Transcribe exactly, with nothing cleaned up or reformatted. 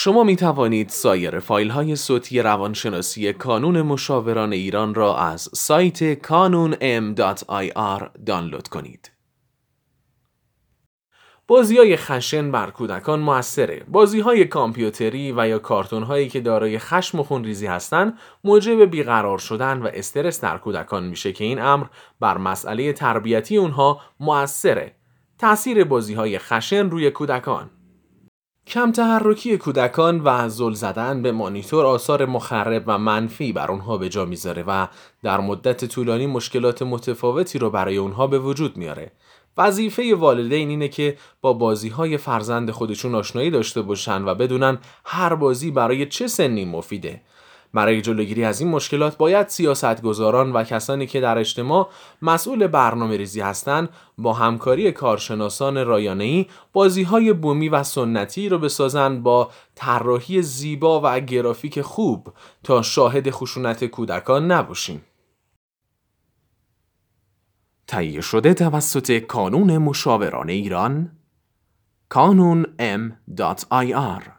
شما می توانید سایر فایل های صوتی روانشناسی کانون مشاوران ایران را از سایت کانون ام دات آی آر دانلود کنید. بازی‌های خشن بر کودکان موثره. بازی‌های کامپیوتری و یا کارتون‌هایی که دارای خشم و خونریزی هستند، موجب بیقرار شدن و استرس در کودکان میشه که این امر بر مسئله تربیتی اونها موثره. تأثیر بازی‌های خشن روی کودکان: کم تحرکی کودکان و زل زدن به مانیتور آثار مخرب و منفی بر اونها به جا میذاره و در مدت طولانی مشکلات متفاوتی رو برای اونها به وجود میاره. وظیفه والدین اینه که با بازی‌های فرزند خودشون آشنایی داشته باشن و بدونن هر بازی برای چه سنی مفیده. برای جلوگیری از این مشکلات باید سیاستگزاران و کسانی که در اجتماع مسئول برنامه‌ریزی هستند با همکاری کارشناسان رایانه‌ای بازی‌های بومی و سنتی رو بسازن با طراحی زیبا و گرافیک خوب تا شاهد خشونت کودکان نباشیم. تهیه شده توسط کانون مشاوران ایران، کانون ام دات آی آر